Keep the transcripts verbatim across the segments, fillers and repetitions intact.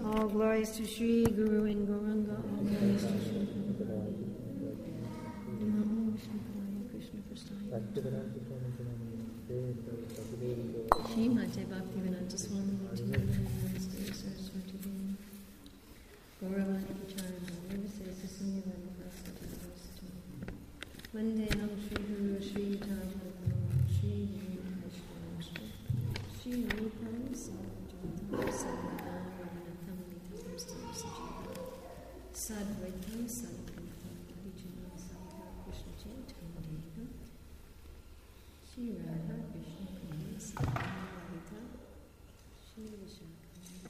All glories to Sri Guru and Gauranga. All glories to Sri Guru. Namo Vishnu Padaya Krishna Prasthaya. Srimate Bhaktivedanta Swami Namaste Saraswati Devi. Gauravani Acharya Nirvase Sasinya Namaste Saraswati. Vandeham Sri Guru Sri Thaja Sri Guru Vaishnava Sri Rupam Sarvajam Sarvadam Raghunatham Nitam Stam Sajivam Sadvaitam Sadvaitam Harijana Sadhya Krishna Chaitanya Shri Radha Krishna Kumar Sadhya Shri Vishakha.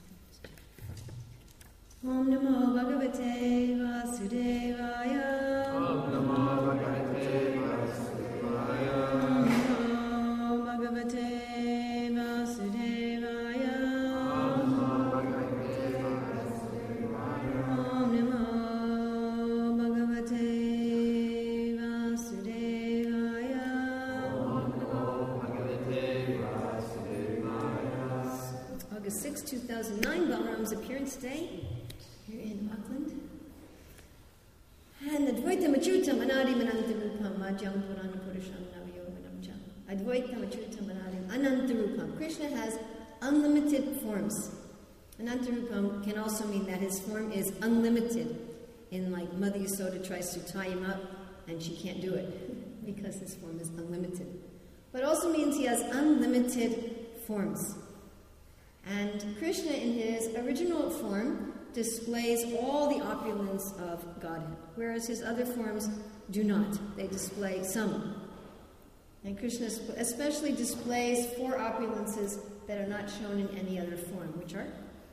Om Namo Bhagavate Vasudevaya. Om Namo Bhagavate Vasudevaya. Om Namo Bhagavate Vasudevaya. Om Namo Bhagavate Vasudevaya. Om Namo Bhagavate Vasudevaya. Om Namo Bhagavate Vasudevaya. August sixth, two thousand nine, Balaram's appearance day here in Auckland. And Advaita Machyutam Anadim Anantarupam Majam Puran Purusham Navyoganam Jam. Advaita Machyutam Anadim Anantarupam. Krishna has unlimited forms. Anantarupam can also mean that his form is unlimited. In like Mother Yasoda tries to tie him up and she can't do it because his form is unlimited. But also means he has unlimited forms. And Krishna in his original form displays all the opulence of Godhead, whereas his other forms do not. They display some. And Krishna especially displays four opulences that are not shown in any other form, which are?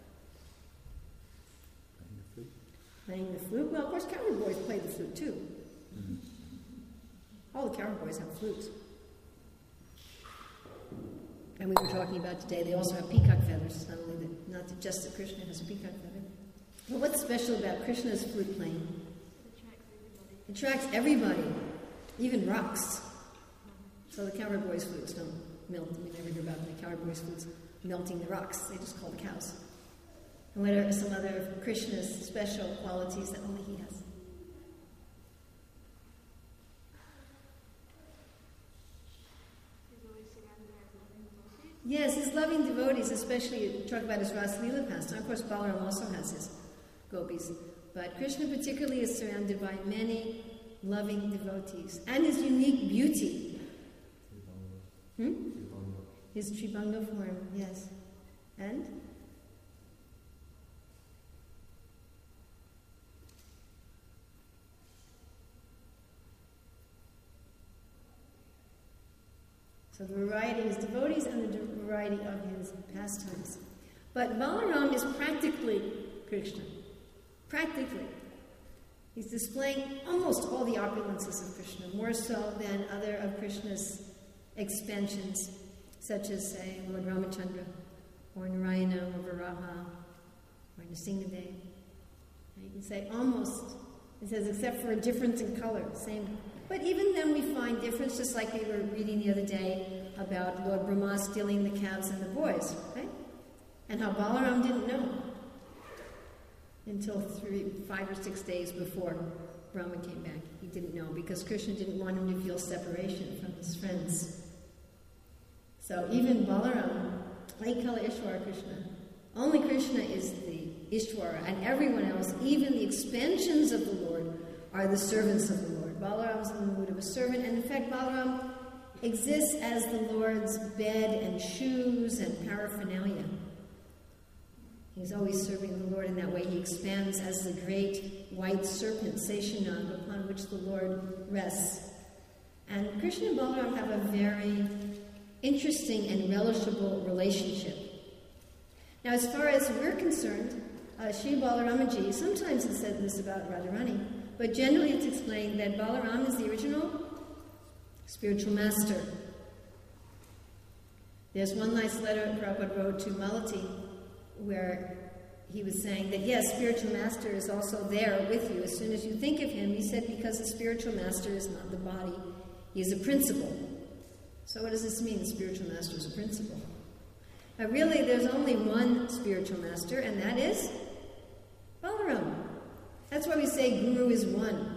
Playing the flute. Well, of course, cowherd boys play the flute too. Mm-hmm. All the cowherd boys have flutes. And we were talking about today, they also have peacock feathers. Not only that, not that just that Krishna has a peacock feather. But what's special about Krishna's flute playing? It attracts everybody, even rocks. So the cowherd boys' flutes don't melt. I mean, never hear about the cowherd boys' flutes melting the rocks. They just call the cows. And what are some other of Krishna's special qualities that only he has? Yes, his loving devotees, especially you talk about his Rasa Leela pastime. Of course, Balaram also has his gopis. But Krishna particularly is surrounded by many loving devotees. And his unique beauty. Hmm? His Tribanga form, yes. And? So the variety of his devotees and the variety of his pastimes. But Balaram is practically Krishna. Practically. He's displaying almost all the opulences of Krishna, more so than other of Krishna's expansions, such as, say, Lord Ramachandra, or Narayana, or Varaha, or Nrsimhadev. You can say almost, it says except for a difference in color, same. But even then we find difference, just like we were reading the other day about Lord Brahma stealing the calves and the boys, right? And how Balaram didn't know until three, five or six days before Brahma came back. He didn't know because Krishna didn't want him to feel separation from his friends. So even Balaram, Aikala Ishwara Krishna, only Krishna is the Ishwara, and everyone else, even the expansions of the Lord, are the servants of the Lord. Balaram is in the mood of a servant, and in fact, Balaram exists as the Lord's bed and shoes and paraphernalia. He's always serving the Lord in that way. He expands as the great white serpent, Seshanag, upon which the Lord rests. And Krishna and Balaram have a very interesting and relishable relationship. Now, as far as we're concerned, uh, Shri Balaramaji, sometimes it's said this about Radharani, but generally it's explained that Balaram is the original spiritual master. There's one nice letter Prabhupada wrote to Malati where he was saying that, yes, spiritual master is also there with you. As soon as you think of him, he said, because the spiritual master is not the body, he is a principle. So what does this mean, the spiritual master is a principle? Now really, there's only one spiritual master, and that is Balaram. That's why we say Guru is one.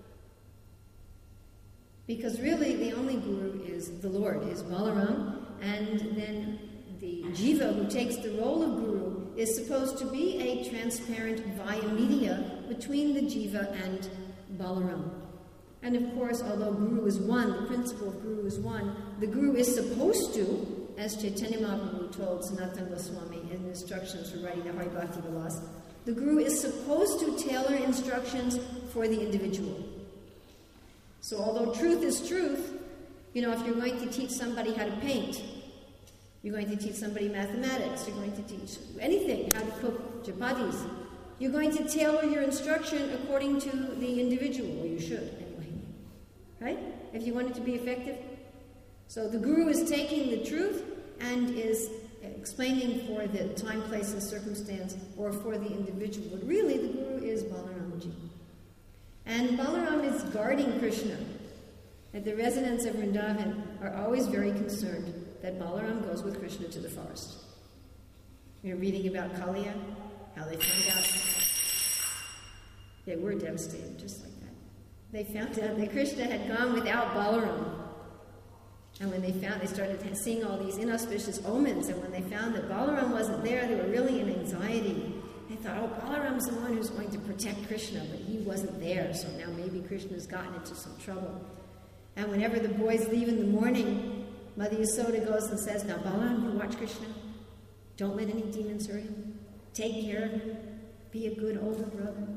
Because really the only Guru is the Lord, is Balaram, and then the Jiva who takes the role of Guru is supposed to be a transparent via media between the Jiva and Balaram. And of course, although Guru is one, the principle of Guru is one, the Guru is supposed to, as Chaitanya Mahaprabhu told Sanatana Goswami in the instructions for writing the Hari Bhakti Vilas, the Guru is supposed to tailor instructions for the individual. So although truth is truth, you know, if you're going to teach somebody how to paint, you're going to teach somebody mathematics, you're going to teach anything, how to cook chapatis, you're going to tailor your instruction according to the individual, or you should anyway, right? If you want it to be effective. So the Guru is taking the truth and is explaining for the time, place, and circumstance, or for the individual. But really, the Guru is Balaramji. And Balaram is guarding Krishna. And the residents of Vrindavan are always very concerned that Balaram goes with Krishna to the forest. You're reading about Kaliya, how they found out. They were devastated, just like that. They found out that Krishna had gone without Balaram. And when they found, they started seeing all these inauspicious omens, and when they found that Balaram wasn't there, they were really in anxiety. They thought, oh, Balaram's the one who's going to protect Krishna, but he wasn't there, so now maybe Krishna's gotten into some trouble. And whenever the boys leave in the morning, Mother Yasoda goes and says, now Balaram, you watch Krishna. Don't let any demons hurt him. Take care of him. Be a good older brother.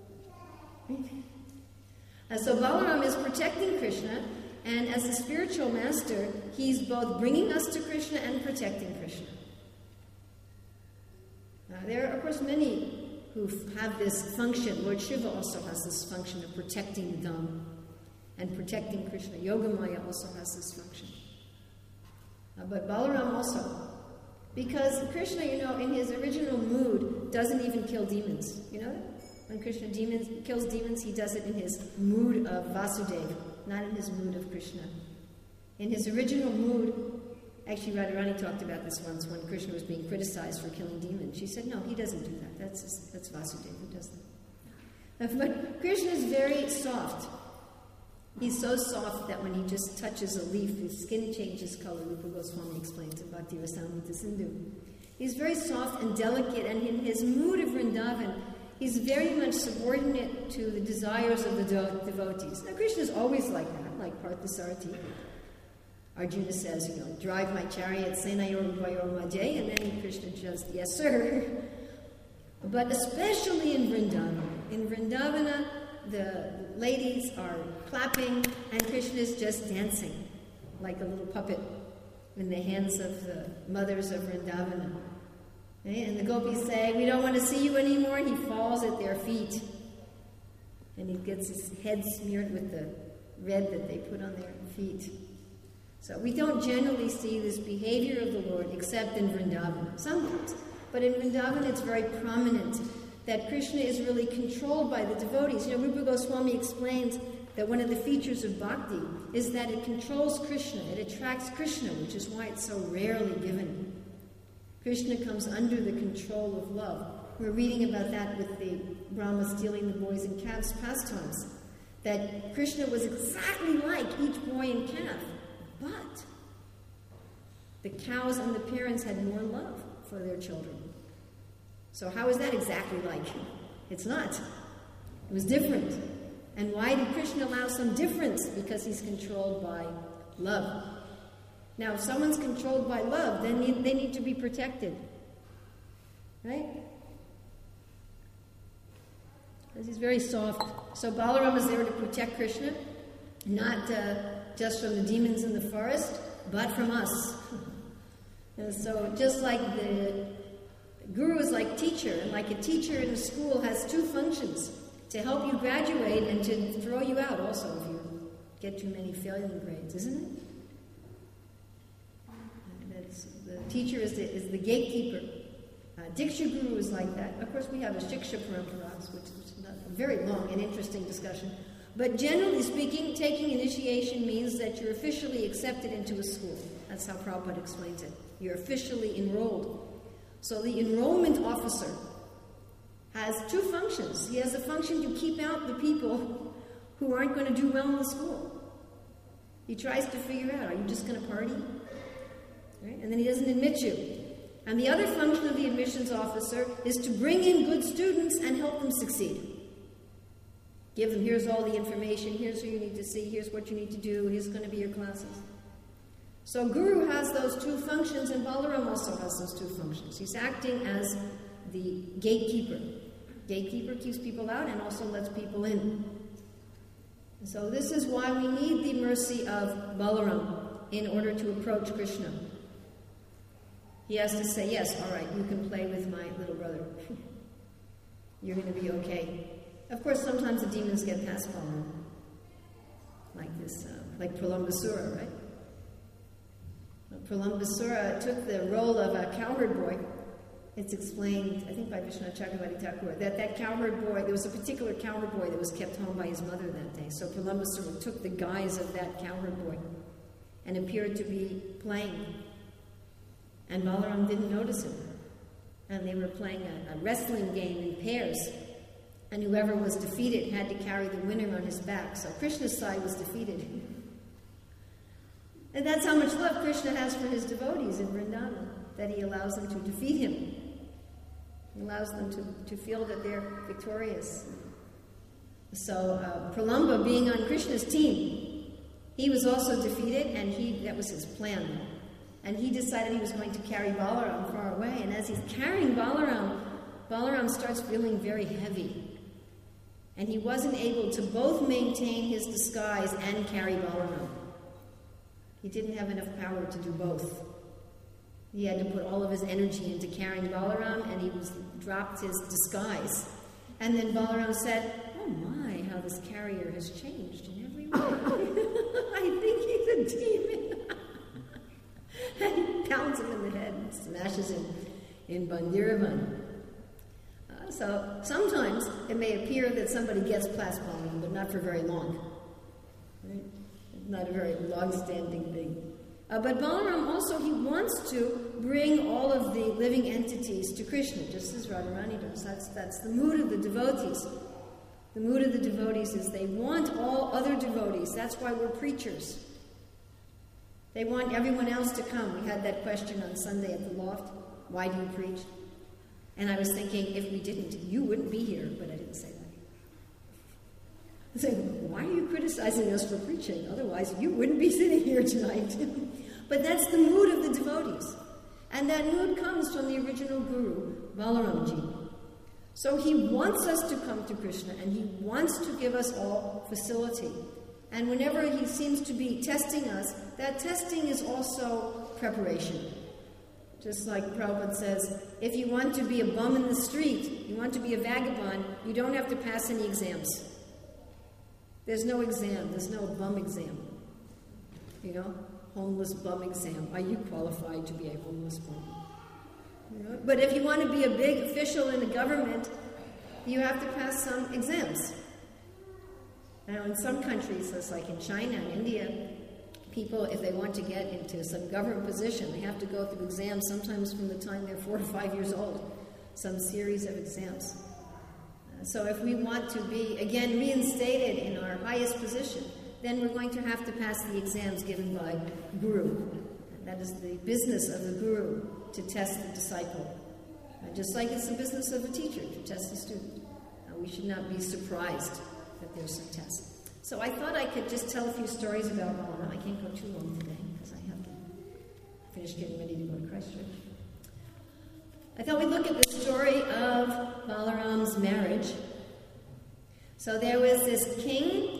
And so Balaram is protecting Krishna, and as a spiritual master, he's both bringing us to Krishna and protecting Krishna. Now, there are, of course, many who have this function. Lord Shiva also has this function of protecting the Dham and protecting Krishna. Yogamaya also has this function. Uh, but Balaram also. Because Krishna, you know, in his original mood, doesn't even kill demons. You know that? When Krishna demons, kills demons, he does it in his mood of Vasudeva, not in his mood of Krishna. In his original mood, actually Radharani talked about this once when Krishna was being criticized for killing demons. She said, no, he doesn't do that. That's, his, that's Vasudeva who does that. But Krishna is very soft. He's so soft that when he just touches a leaf, his skin changes color. Rupa Goswami explains in Bhakti Rasamrita Sindhu. He's very soft and delicate, and in his mood of Vrindavan, he's very much subordinate to the desires of the de- devotees. Now, Krishna is always like that, like Parthasarathi. Arjuna says, you know, drive my chariot, Senayor Upayor Majay, and then Krishna just, yes, sir. But especially in Vrindavana. In Vrindavana, the ladies are clapping, and Krishna is just dancing like a little puppet in the hands of the mothers of Vrindavana. Okay? And the gopis say, we don't want to see you anymore, and he falls at their feet. And he gets his head smeared with the red that they put on their feet. So we don't generally see this behavior of the Lord except in Vrindavan, sometimes. But in Vrindavan it's very prominent that Krishna is really controlled by the devotees. You know, Rupa Goswami explains that one of the features of bhakti is that it controls Krishna, it attracts Krishna, which is why it's so rarely given. Krishna comes under the control of love. We're reading about that with the Brahma stealing the boys and calves pastimes, that Krishna was exactly like each boy and calf, but the cows and the parents had more love for their children. So how is that exactly like? It's not. It was different. And why did Krishna allow some difference? Because he's controlled by love. Now, if someone's controlled by love, then they, they need to be protected. Right? Because he's very soft. So Balaram is there to protect Krishna, not uh, just from the demons in the forest, but from us. And so just like the Guru is like teacher, and like a teacher in a school has two functions, to help you graduate and to throw you out also if you get too many failing grades, isn't it? That's, the teacher is the, is the gatekeeper. Uh, Diksha Guru is like that. Of course, we have a Shiksha Paramparas, which is a very long and interesting discussion. But generally speaking, taking initiation means that you're officially accepted into a school. That's how Prabhupada explains it. You're officially enrolled. So the enrollment officer has has two functions. He has a function to keep out the people who aren't going to do well in the school. He tries to figure out, are you just going to party? Right? And then he doesn't admit you. And the other function of the admissions officer is to bring in good students and help them succeed. Give them, here's all the information, here's who you need to see, here's what you need to do, here's going to be your classes. So Guru has those two functions, and Balaram also has those two functions. He's acting as the gatekeeper. Gatekeeper keeps people out and also lets people in. So this is why we need the mercy of Balaram in order to approach Krishna. He has to say, yes, all right, you can play with my little brother. You're going to be okay. Of course, sometimes the demons get past Balaram. Like this, uh, like Pralambasura, right? Pralambasura took the role of a cowherd boy. It's explained, I think, by Vishwanath Chakravarti Thakur, that that cowherd boy, there was a particular cowherd boy that was kept home by his mother that day. So Pralambasura took the guise of that cowherd boy and appeared to be playing. And Balaram didn't notice him. And they were playing a, a wrestling game in pairs. And whoever was defeated had to carry the winner on his back. So Krishna's side was defeated. And that's how much love Krishna has for his devotees in Vrindavan, that he allows them to defeat him. He allows them to, to feel that they're victorious. So uh, Pralamba, being on Krishna's team, he was also defeated, and he that was his plan. And he decided he was going to carry Balaram far away. And as he's carrying Balaram, Balaram starts feeling very heavy. And he wasn't able to both maintain his disguise and carry Balaram. He didn't have enough power to do both. He had to put all of his energy into carrying Balaram, and he was dropped his disguise. And then Balaram said, oh my, how this carrier has changed in every way. I think he's a demon. And he pounds him in the head and smashes him in Bandiravan. Uh, so sometimes it may appear that somebody gets past Balaram, but not for very long. Right? Not a very long-standing thing. Uh, but Balaram also, he wants to bring all of the living entities to Krishna, just as Radharani does. That's, that's the mood of the devotees. The mood of the devotees is they want all other devotees. That's why we're preachers. They want everyone else to come. We had that question on Sunday at the loft. Why do you preach? And I was thinking, if we didn't, you wouldn't be here. But I didn't say that. I said, why are you criticizing us for preaching? Otherwise, you wouldn't be sitting here tonight. But that's the mood of the devotees. And that mood comes from the original Guru, Balaramji. So he wants us to come to Krishna, and he wants to give us all facility. And whenever he seems to be testing us, that testing is also preparation. Just like Prabhupada says, if you want to be a bum in the street, you want to be a vagabond, you don't have to pass any exams. There's no exam. There's no bum exam. You know, homeless bum exam. Are you qualified to be a homeless bum? You know? But if you want to be a big official in the government, you have to pass some exams. Now, in some countries, just like in China and India, people, if they want to get into some government position, they have to go through exams, sometimes from the time they're four or five years old, some series of exams. So if we want to be, again, reinstated in our highest position, then we're going to have to pass the exams given by Guru. That is the business of the Guru, to test the disciple. And just like it's the business of a teacher, to test the student. Uh, we should not be surprised that there's some tests. So I thought I could just tell a few stories about Balaram. I can't go too long today, because I have to finish getting ready to go to Christchurch. I thought we'd look at the story of Balaram's marriage. So there was this king,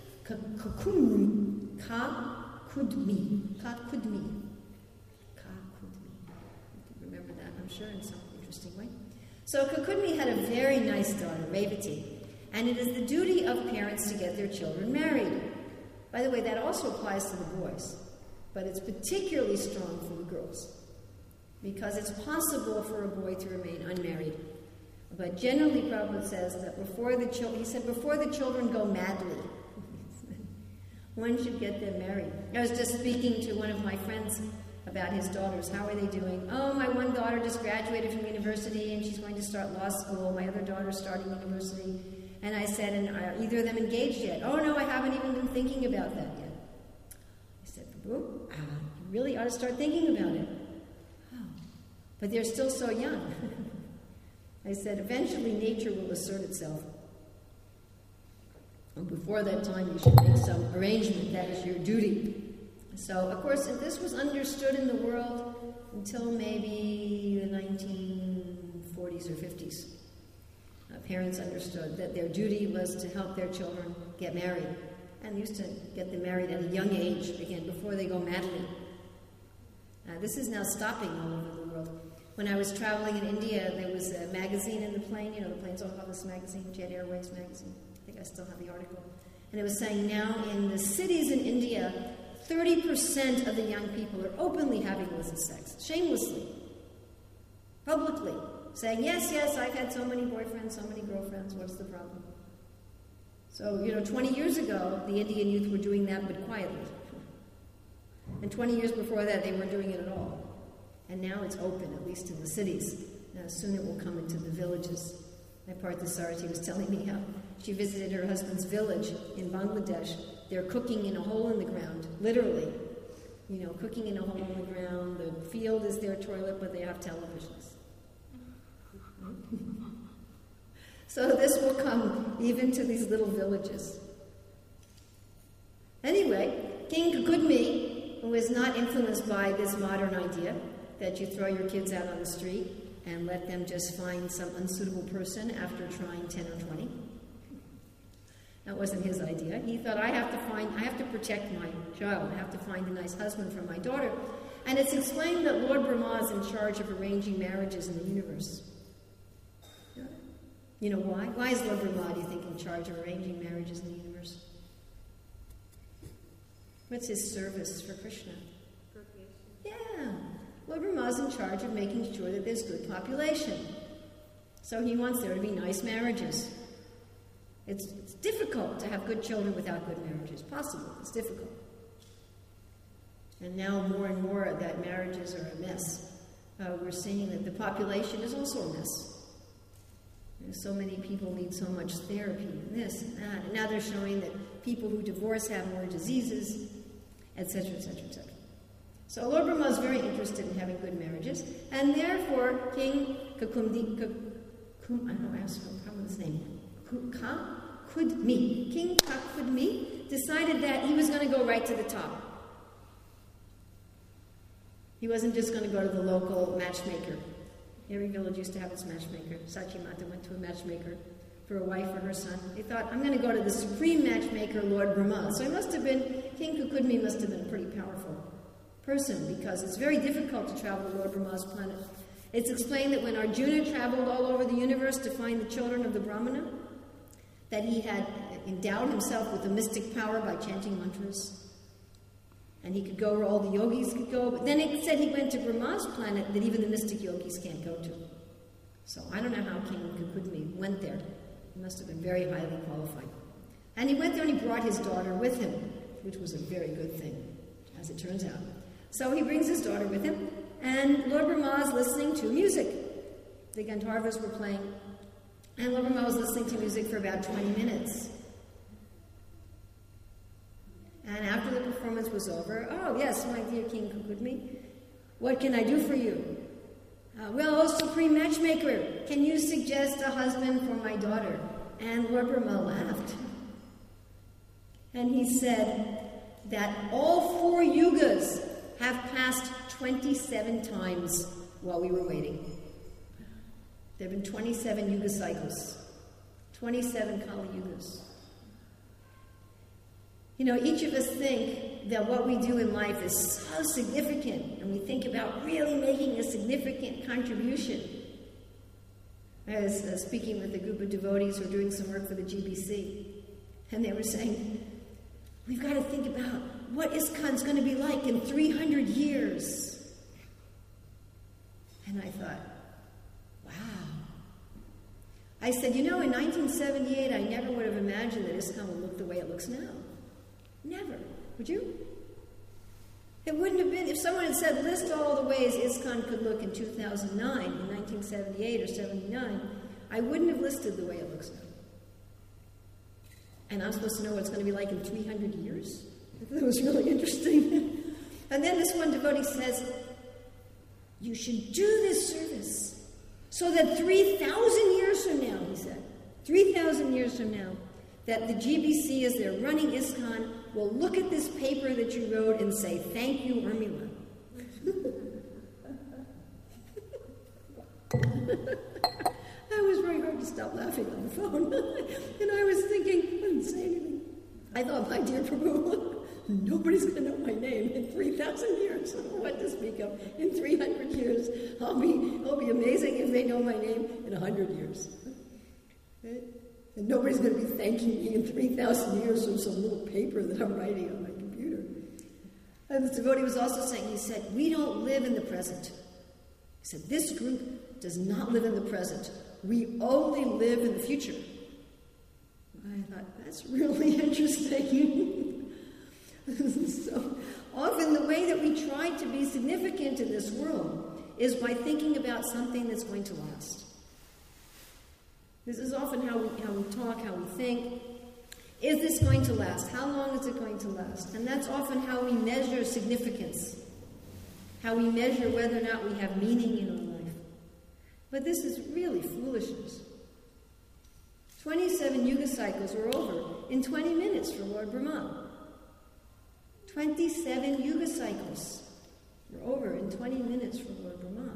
Kakudmi, Kakudmi, Kakudmi. Kakudmi. You can remember that, I'm sure, in some interesting way. So Kakudmi had a very nice daughter, Revati, and it is the duty of parents to get their children married. By the way, that also applies to the boys, but it's particularly strong for the girls, because it's possible for a boy to remain unmarried. But generally, Prabhupada says that before the children, he said, before the children go madly, one should get them married. I was just speaking to one of my friends about his daughters. How are they doing? Oh, my one daughter just graduated from university and she's going to start law school. My other daughter's starting university. And I said, and are either of them engaged yet? Oh, no, I haven't even been thinking about that yet. I said, Prabhu, uh, you really ought to start thinking about it. Oh, but they're still so young. I said, eventually nature will assert itself. And before that time, you should make some arrangement. That is your duty. So, of course, this was understood in the world until maybe the nineteen forties or fifties. Uh, parents understood that their duty was to help their children get married, and used to get them married at a young age, again, before they go madly. Uh, this is now stopping all over the world. When I was traveling in India, there was a magazine in the plane. You know, the planes all have this magazine, Jet Airways magazine. I think I still have the article. And it was saying now in the cities in India, thirty percent of the young people are openly having illicit sex, shamelessly, publicly, saying, yes, yes, I've had so many boyfriends, so many girlfriends, what's the problem? So, you know, twenty years ago, the Indian youth were doing that, but quietly. And twenty years before that, they weren't doing it at all. And now it's open, at least in the cities. Now, soon it will come into the villages. My partner Sarati was telling me how she visited her husband's village in Bangladesh. They're cooking in a hole in the ground, literally. You know, cooking in a hole in the ground. The field is their toilet, but they have televisions. So this will come even to these little villages. Anyway, King Kukudmi, who is not influenced by this modern idea that you throw your kids out on the street and let them just find some unsuitable person after trying ten or twenty. That wasn't his idea. He thought, I have to find, I have to protect my child. I have to find a nice husband for my daughter. And it's explained that Lord Brahma is in charge of arranging marriages in the universe. You know why? Why is Lord Brahma, do you think, in charge of arranging marriages in the universe? What's his service for Krishna? Yeah. Lord Brahma is in charge of making sure that there's good population. So he wants there to be nice marriages. It's, it's difficult to have good children without good marriages. Possible. It's difficult. And now more and more that marriages are a mess. Uh, we're seeing that the population is also a mess. There's so many people need so much therapy and this and that. And now they're showing that people who divorce have more diseases, et cetera, et cetera, et cetera. So Lord Brahma is very interested in having good marriages, and therefore King Kakumdi, Kakum, I don't know, I have a problem with his name, Kakudmi, King Kakudmi decided that he was going to go right to the top. He wasn't just going to go to the local matchmaker. Every village used to have its matchmaker. Sachimata went to a matchmaker for a wife for her son. He thought, I'm going to go to the supreme matchmaker, Lord Brahma. So he must have been, King Kukudmi must have been a pretty powerful person, because it's very difficult to travel to Lord Brahma's planet. It's explained that when Arjuna traveled all over the universe to find the children of the Brahmana, that he had endowed himself with a mystic power by chanting mantras. And he could go where all the yogis could go. But then it said he went to Brahma's planet that even the mystic yogis can't go to. So I don't know how King Kukudmi went there. He must have been very highly qualified. And he went there and he brought his daughter with him, which was a very good thing, as it turns out. So he brings his daughter with him, and Lord Brahma is listening to music. The Gandharvas were playing, and Lord Brahma was listening to music for about twenty minutes. And after the performance was over, oh, yes, my dear King Kukudmi, what can I do for you? Uh, well, oh, Supreme Matchmaker, can you suggest a husband for my daughter? And Lord Brahma laughed. And he said that all four yugas have passed twenty-seven times while we were waiting. There have been twenty-seven yuga cycles, twenty-seven Kali yugas. You know, each of us think that what we do in life is so significant, and we think about really making a significant contribution. I was uh, speaking with a group of devotees who are doing some work for the G B C, and they were saying, we've got to think about what ISKCON's going to be like in three hundred years. And I thought, wow. I said, you know, in nineteen seventy-eight, I never would have imagined that ISKCON would look the way it looks now. Never. Would you? It wouldn't have been, if someone had said, list all the ways ISKCON could look in two thousand nine, in nineteen seventy-eight or seventy-nine, I wouldn't have listed the way it looks now. And I'm supposed to know what it's going to be like in three hundred years? I thought it was really interesting. And then this one devotee says, you should do this service so that three thousand years from now, he said, three thousand years from now, that the G B C, as they're running ISKCON, will look at this paper that you wrote and say, thank you, Urmila. That was very hard to stop laughing on the phone. And I was thinking, I didn't say anything. I thought, my dear Prabhu, nobody's going to know my name in three thousand years. What to speak of? In three hundred years. I'll be, it'll be amazing if they know my name in one hundred years. Right? And nobody's going to be thanking me in three thousand years from some little paper that I'm writing on my computer. And this devotee was also saying, he said, we don't live in the present. He said, this group does not live in the present. We only live in the future. I thought, that's really interesting. So often the way that we try to be significant in this world is by thinking about something that's going to last. This is often how we, how we talk, how we think. Is this going to last? How long is it going to last? And that's often how we measure significance, how we measure whether or not we have meaning in our life. But this is really foolishness. twenty-seven yuga cycles were over in twenty minutes for Lord Brahma. twenty-seven yuga cycles were over in twenty minutes for Lord Brahma.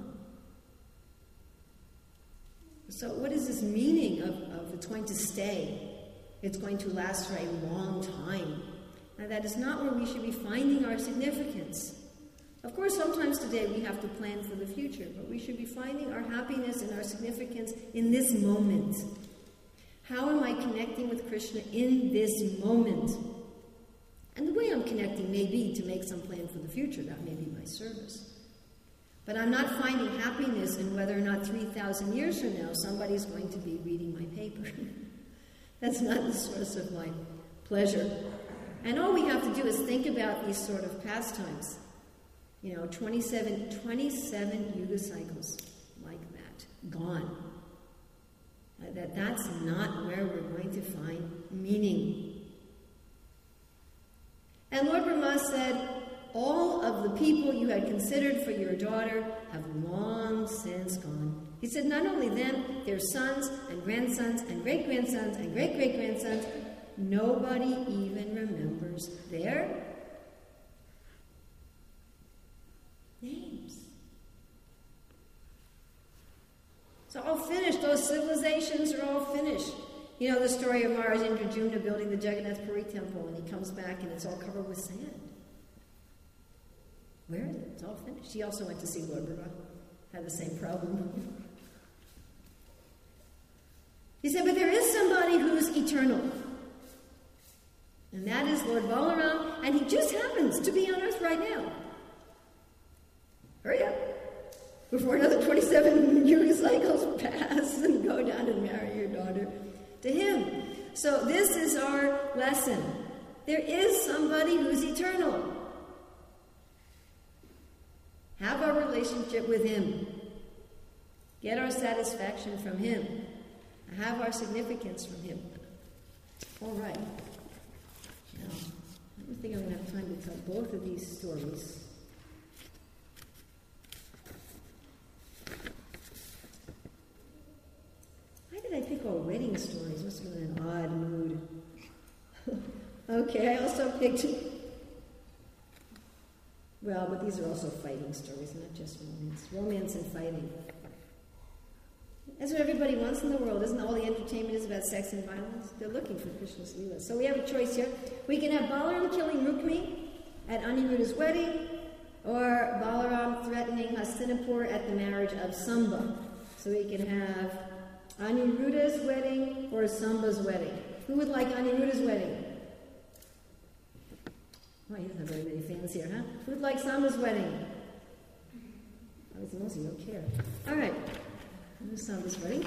So what is this meaning of, of it's going to stay? It's going to last for a long time. Now that is not where we should be finding our significance. Of course, sometimes today we have to plan for the future, but we should be finding our happiness and our significance in this moment. How am I connecting with Krishna in this moment? And the way I'm connecting may be to make some plan for the future. That may be my service. But I'm not finding happiness in whether or not three thousand years from now somebody's going to be reading my paper. That's not the source of my pleasure. And all we have to do is think about these sort of pastimes. You know, twenty-seven, twenty-seven yuga cycles like that, gone. Uh, that that's not where we're going to find meaning. And Lord Brahma said, all of the people you had considered for your daughter have long since gone. He said, not only them, their sons and grandsons and great-grandsons and great-great-grandsons, nobody even remembers their names. It's all finished. Those civilizations are all finished. You know the story of Maharaj Indradyumna building the Jagannath Puri temple, and he comes back and it's all covered with sand. Where is it? It's all finished. He also went to see Lord Brahma. Had the same problem. He said, but there is somebody who's eternal. And that is Lord Balaram, and he just happens to be on earth right now. Hurry up, before another twenty-seven yuga cycles pass and go down and marry your daughter to him. So this is our lesson. There is somebody who's eternal. Have our relationship with him. Get our satisfaction from him. Have our significance from him. All right. Now, I don't think I'm going to have time to tell both of these stories. Why did I pick all wedding stories? Must have been an odd mood. Okay, I also picked... Well, but these are also fighting stories, not just romance. Romance and fighting. That's what everybody wants in the world. Isn't all the entertainment is about sex and violence? They're looking for Krishna's Leela. So we have a choice here. We can have Balaram killing Rukmi at Aniruddha's wedding, or Balaram threatening Hastinapur at the marriage of Samba. So we can have Aniruddha's wedding or Samba's wedding. Who would like Aniruddha's wedding? Oh, he doesn't have very many fans here, huh? Who'd like Samba's wedding? I was most of you don't care. All right. Here's Samba's wedding.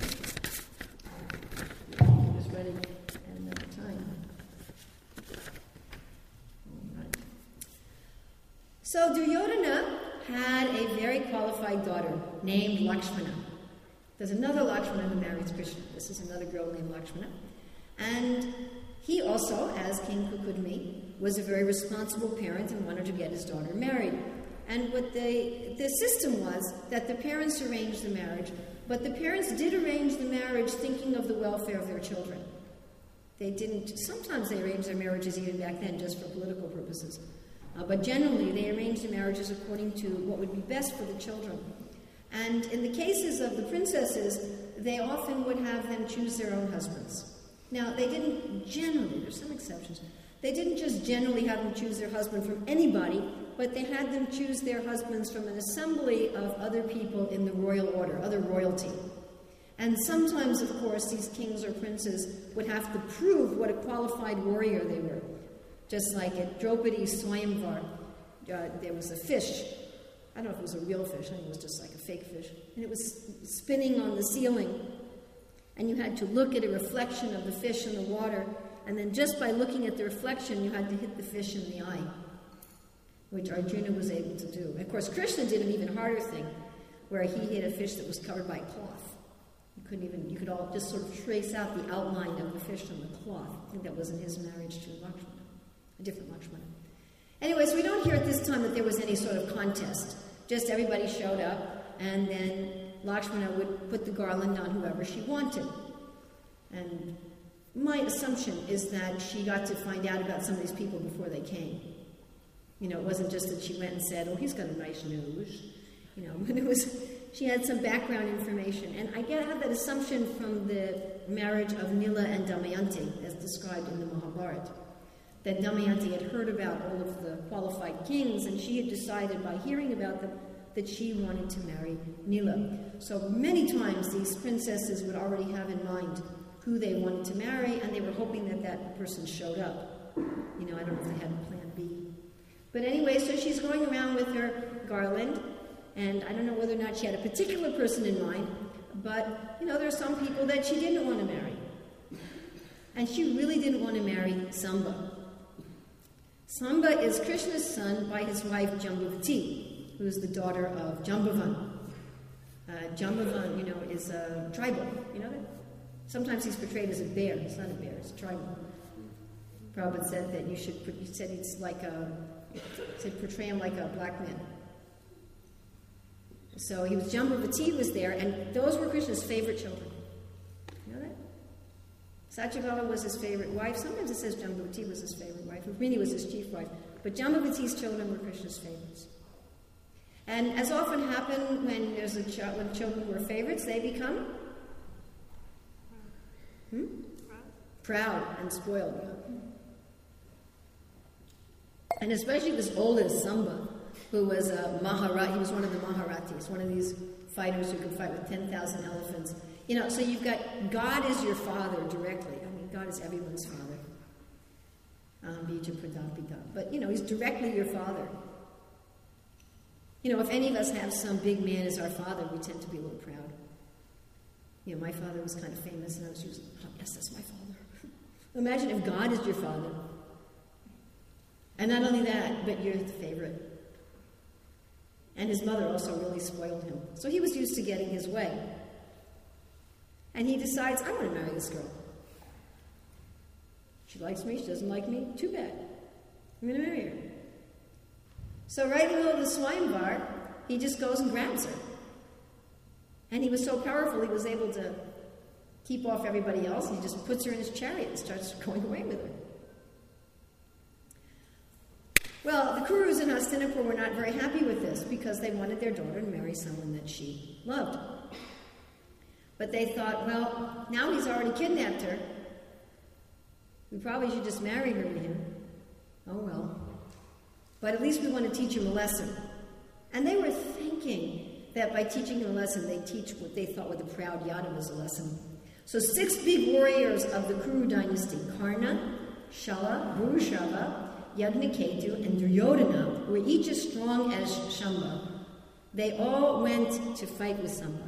Samba's wedding at another time. All right. So Duryodhana had a very qualified daughter named Lakshmana. There's another Lakshmana who marries Krishna. This is another girl named Lakshmana. And he also, as King Kukudmi, was a very responsible parent and wanted to get his daughter married. And what they, the system was that the parents arranged the marriage, but the parents did arrange the marriage thinking of the welfare of their children. They didn't, sometimes they arranged their marriages even back then just for political purposes. Uh, but generally, they arranged the marriages according to what would be best for the children. And in the cases of the princesses, they often would have them choose their own husbands. Now, they didn't generally, there's some exceptions, they didn't just generally have them choose their husband from anybody, but they had them choose their husbands from an assembly of other people in the royal order, other royalty. And sometimes, of course, these kings or princes would have to prove what a qualified warrior they were. Just like at Draupadi's Swayamvar, uh, there was a fish. I don't know if it was a real fish, I think it was just like a fake fish. And it was spinning on the ceiling. And you had to look at a reflection of the fish in the water, and then just by looking at the reflection, you had to hit the fish in the eye, which Arjuna was able to do. And of course, Krishna did an even harder thing, where he hit a fish that was covered by cloth. You couldn't even, you could all just sort of trace out the outline of the fish on the cloth. I think that was in his marriage to Lakshmana, a different Lakshmana. Anyway, so we don't hear at this time that there was any sort of contest. Just everybody showed up, and then Lakshmana would put the garland on whoever she wanted. And my assumption is that she got to find out about some of these people before they came. You know, it wasn't just that she went and said, oh, he's got a nice nose. You know, but it was, she had some background information. And I get, I have that assumption from the marriage of Nila and Damayanti, as described in the Mahabharata, that Damayanti had heard about all of the qualified kings, and she had decided by hearing about them that she wanted to marry Nila. So many times these princesses would already have in mind who they wanted to marry, and they were hoping that that person showed up. You know, I don't know if they had a plan B. But anyway, so she's going around with her garland, and I don't know whether or not she had a particular person in mind, but, you know, there are some people that she didn't want to marry. And she really didn't want to marry Samba. Samba is Krishna's son by his wife Jambavati, who is the daughter of Jambavan. Uh, Jambavan, you know, is a tribal. You know that? Sometimes he's portrayed as a bear. He's not a bear, he's a tribal. Prabhupada said that you should, you said it's like a, said portray him like a black man. So he was, Jambavati was there, and those were Krishna's favorite children. You know that? Satyabhala was his favorite wife. Sometimes it says Jambavati was his favorite wife. Rukmini was his chief wife. But Jambavati's children were Krishna's favorites. And as often happened when there's a ch- when children were favorites, they become hmm? proud and spoiled. And especially this oldest, Samba, who was a Maharati. He was one of the Maharatis, one of these fighters who could fight with ten thousand elephants. You know, so you've got God is your father directly. I mean, God is everyone's father. Um, Bija Pradapita. But, you know, he's directly your father. You know, if any of us have some big man as our father, we tend to be a little proud. You know, my father was kind of famous, and I was usually, oh, yes, that's my father. Imagine if God is your father. And not only that, but you're the favorite. And his mother also really spoiled him. So he was used to getting his way. And he decides, I want to marry this girl. She likes me, she doesn't like me, too bad. I'm going to marry her. So right in the middle of the Swayamvar, he just goes and grabs her. And he was so powerful, he was able to keep off everybody else. He just puts her in his chariot and starts going away with her. Well, the Kurus in Hastinapur were not very happy with this because they wanted their daughter to marry someone that she loved. But they thought, well, now he's already kidnapped her. We probably should just marry her to him. Oh, well. But at least we want to teach him a lesson. And they were thinking that by teaching him a lesson, they teach what they thought were the proud Yadavas a lesson. So six big warriors of the Kuru dynasty, Karna, Shala, Bhurushava, Yagnaketu, and Duryodhana, who were each as strong as Shamba, they all went to fight with Samba.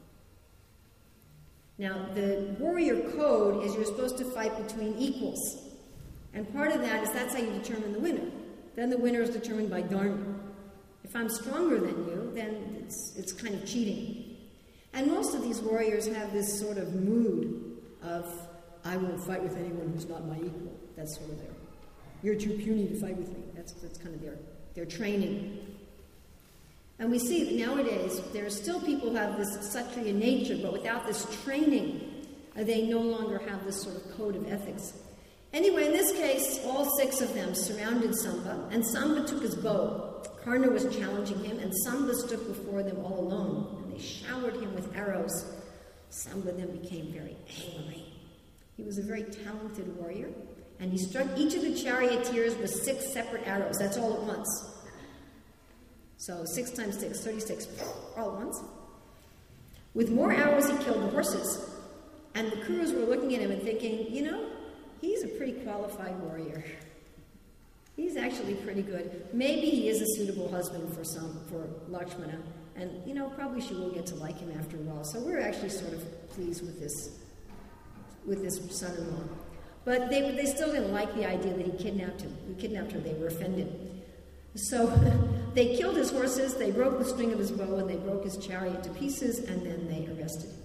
Now, the warrior code is you're supposed to fight between equals. And part of that is that's how you determine the winner. Then the winner is determined by dharma. If I'm stronger than you, then it's, it's kind of cheating. And most of these warriors have this sort of mood of, I won't fight with anyone who's not my equal. That's sort of their, you're too puny to fight with me. That's, that's kind of their, their training. And we see that nowadays there are still people who have this Kshatriya nature, but without this training, uh, they no longer have this sort of code of ethics. Anyway, in this case, all six of them surrounded Samba, and Samba took his bow. Karna was challenging him, and Samba stood before them all alone, and they showered him with arrows. Samba then became very angry. He was a very talented warrior, and he struck each of the charioteers with six separate arrows. That's all at once. So six times six, thirty-six, all at once. With more arrows, he killed the horses. And the crews were looking at him and thinking, you know, he's a pretty qualified warrior. He's actually pretty good. Maybe he is a suitable husband for some for Lakshmana. And, you know, probably she will get to like him after a while. So we're actually sort of pleased with this, with this son-in-law. But they, they still didn't like the idea that he kidnapped him. He kidnapped her. They were offended. So they killed his horses, they broke the string of his bow, and they broke his chariot to pieces, and then they arrested him.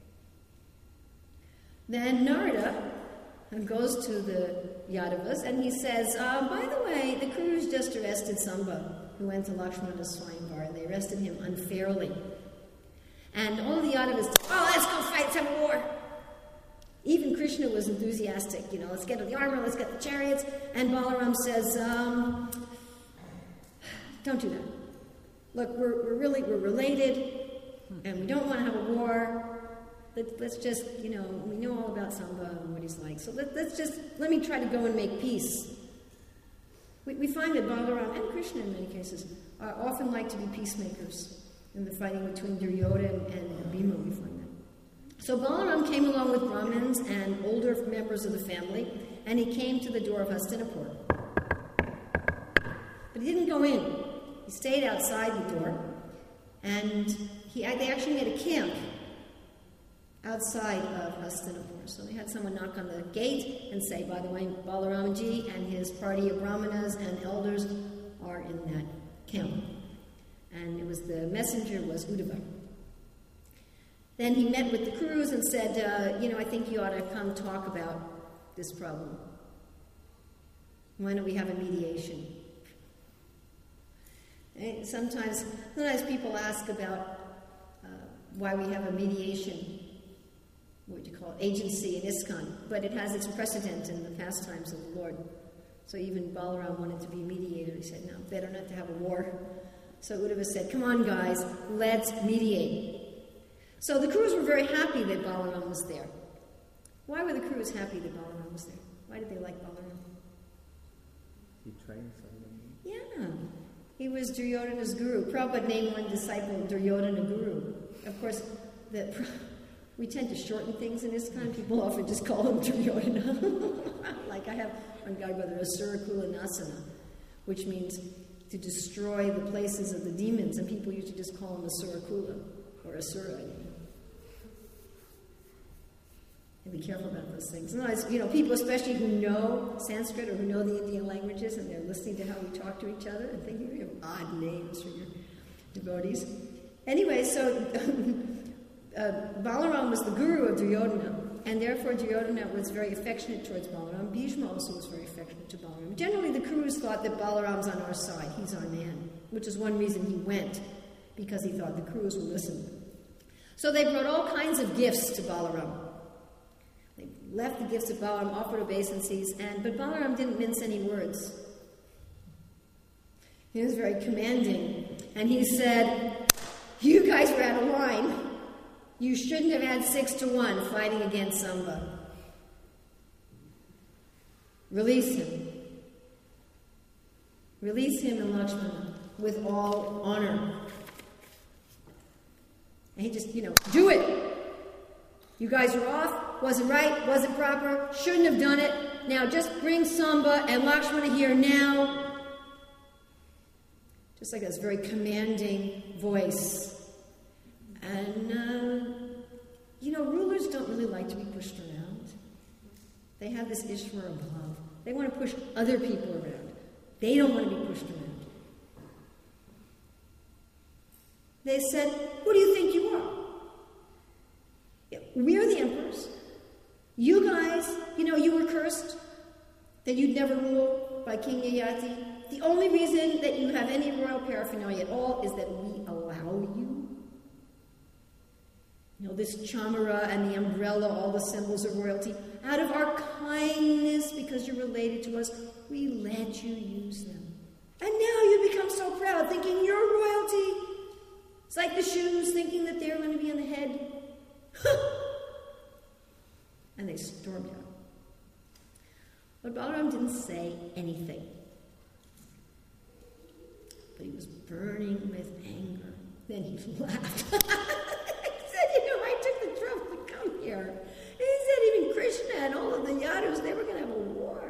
Then Narada goes to the Yadavas, and he says, uh, by the way, the Kurus just arrested Samba, who went to Lakshmana's Swayamvar, and they arrested him unfairly. And all the Yadavas said, oh, let's go fight, let's have a war. Even Krishna was enthusiastic, you know, let's get the armor, let's get the chariots. And Balaram says, um... don't do that. Look, we're, we're really, we're related, and we don't want to have a war. Let, let's just, you know, we know all about Samba and what he's like. So let, let's just, let me try to go and make peace. We, we find that Balaram and Krishna, in many cases, uh, often like to be peacemakers in the fighting between Duryodhana and Bhima, we find that. So Balaram came along with Brahmins and older members of the family, and he came to the door of Hastinapur. But he didn't go in. He stayed outside the door, and he, they actually made a camp outside of Hastinapur. So they had someone knock on the gate and say, by the way, Balaramji and his party of Brahmanas and elders are in that camp. And it was the messenger was Uddhava. Then he met with the crews and said, uh, you know, I think you ought to come talk about this problem. Why don't we have a mediation? Sometimes, sometimes people ask about uh, why we have a mediation, what do you call it, agency in ISKCON, but it has its precedent in the pastimes of the Lord. So even Balaram wanted to be mediator. He said, no, better not to have a war. So Uddhava said, come on, guys, let's mediate. So the crews were very happy that Balaram was there. Why were the crews happy that Balaram was there? Why did they like Balaram? He trained someone. Yeah. He was Duryodhana's guru. Prabhupada named one disciple Duryodhana Guru. Of course, the, we tend to shorten things in ISKCON. People often just call him Duryodhana. Like I have one guy by the Asura Kula Nasana, which means to destroy the places of the demons, and people used to just call him Asura Kula, or Asura. And be careful about those things. Otherwise, you know, people especially who know Sanskrit or who know the Indian languages and they're listening to how we talk to each other and thinking we have odd names for your devotees. Anyway, so uh, Balaram was the guru of Duryodhana, and therefore Duryodhana was very affectionate towards Balaram. Bhishma also was very affectionate to Balaram. Generally, the Kurus thought that Balaram's on our side. He's our man, which is one reason he went, because he thought the Kurus would listen. So they brought all kinds of gifts to Balaram. They left the gifts of Balaram, offered obeisances, and but Balaram didn't mince any words. He was very commanding, and he said, you guys were out of line. You shouldn't have had six to one fighting against Samba. Release him. Release him and Lakshmana with all honor. And he just, you know, do it. You guys are off. Wasn't right. Wasn't proper. Shouldn't have done it. Now just bring Samba and Lakshmana here now. Just like this very commanding voice. And, uh, you know, rulers don't really like to be pushed around. They have this Ishvara bhav. They want to push other people around. They don't want to be pushed around. They said, who do you think you are? We're the emperors. You guys, you know, you were cursed that you'd never rule by King Yayati. The only reason that you have any royal paraphernalia at all is that we allow you. You know, this chamara and the umbrella, all the symbols of royalty. Out of our kindness, because you're related to us, we let you use them. And now you become so proud, thinking you're royalty. It's like the shoes, thinking that they're going to be on the head. And they stormed out. But Balaram didn't say anything. But he was burning with anger. Then he laughed. He said, you know, I took the trouble to come here. And he said even Krishna and all of the Yadus, they were going to have a war.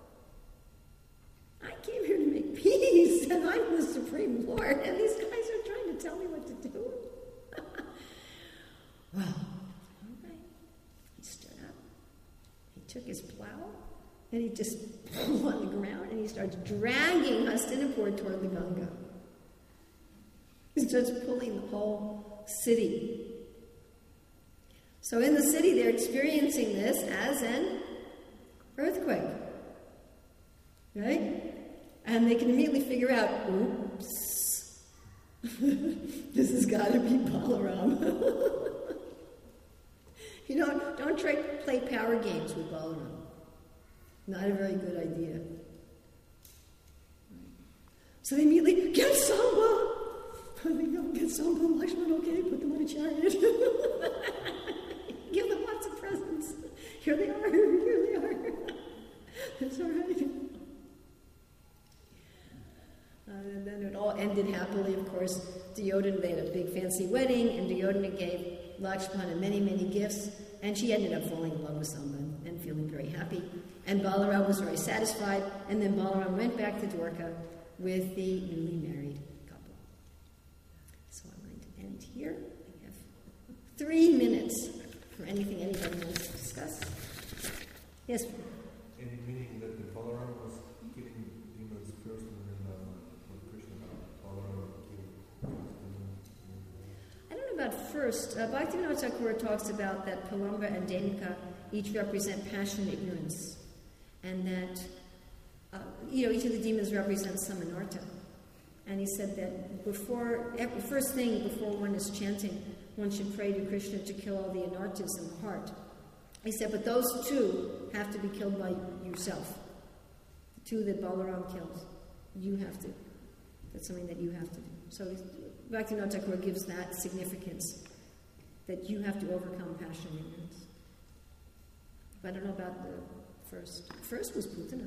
I came here to make peace, and I'm the Supreme Lord, and these guys are trying to tell me what to do. Well, all right. He stood up. He took his plow, and he just pulled on the ground, and he starts dragging Hastinapur toward the Ganga. He starts pulling the whole city. So in the city, they're experiencing this as an earthquake. Right? And they can immediately figure out, oops, this has got to be Balaram. You know, don't try to play power games with Balaram. Not a very good idea. So they immediately get Samba. They go get Samba and Lakshman, okay, put them on a chariot. Give them lots of presents. Here they are, here they are. It's all right. Uh, and then it all ended happily, of course. Duryodhana, they had a big fancy wedding, and Duryodhana gave Lakshmana many, many gifts, and she ended up falling in love with someone and feeling very happy. And Balaram was very satisfied, and then Balaram went back to Dwarka with the newly married couple. So I'm going to end here. I have three minutes for anything anybody wants to discuss. Yes? Any meaning that the Balaram was killing demons first, and then uh, what Krishna about Balaram killing demons? I don't know about first. Uh, Bhaktivinoda Thakur talks about that Palanga and Denika each represent passion and ignorance, and that uh, you know each of the demons represents some anartha. And he said that before, every, first thing before one is chanting, one should pray to Krishna to kill all the anarthas in the heart. He said, but those two have to be killed by yourself. The two that Balaram kills, you have to. That's something that you have to do. So Bhaktivinoda Thakur gives that significance, that you have to overcome passion and ignorance. But I don't know about the first. First was Putana.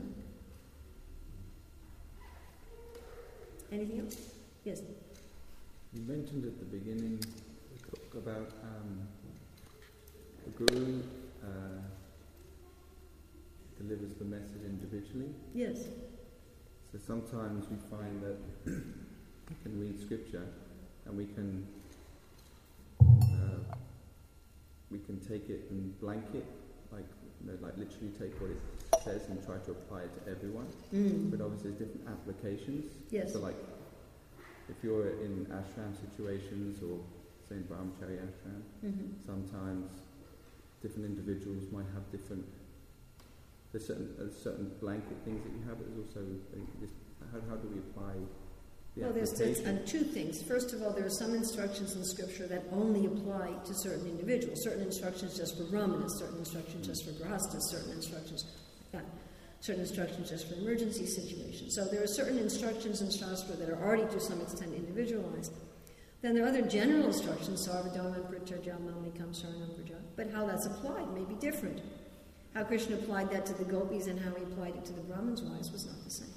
Anything else? Yes? You mentioned at the beginning about um, the Guru uh, delivers the message individually. Yes. So sometimes we find that we can read scripture and we can uh, we can take it and blank it, like you know, like literally take what it says and try to apply it to everyone. Mm. But obviously there's different applications. Yes. So like if you're in ashram situations or say in Brahmachari ashram, Mm-hmm. sometimes different individuals might have different. There's certain uh, certain blanket things that you have. But there's also uh, this, how how do we apply the Well, there's, there's application? uh, two things. First of all, there are some instructions in Scripture that only apply to certain individuals. Certain instructions just for brahmanas, certain instructions just for grahastas, certain instructions, yeah, certain instructions just for emergency situations. So there are certain instructions in Shastra that are already to some extent individualized. Then there are other general instructions, sarvadharman pratyaja mamikam saranam praja, but how that's applied may be different. How Krishna applied that to the gopis and how he applied it to the Brahmins' wives was not the same.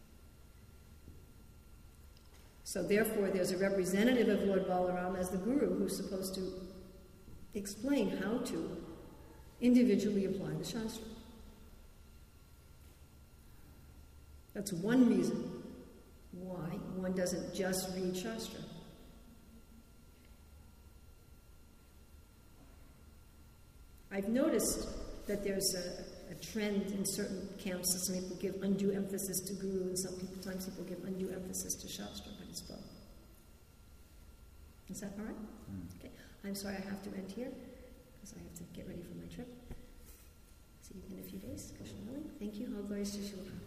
So therefore, there's a representative of Lord Balaram as the Guru who's supposed to explain how to individually apply the Shastra. That's one reason why one doesn't just read Shastra. I've noticed that there's a, a trend in certain camps that some people give undue emphasis to Guru and some people, times people give undue emphasis to Shastra, but it's both. Is that all right? Mm. I'm sorry I have to end here because I have to get ready for my trip. See you in a few days. Krishna willing. Thank you. All glories to Srila Prabhupada.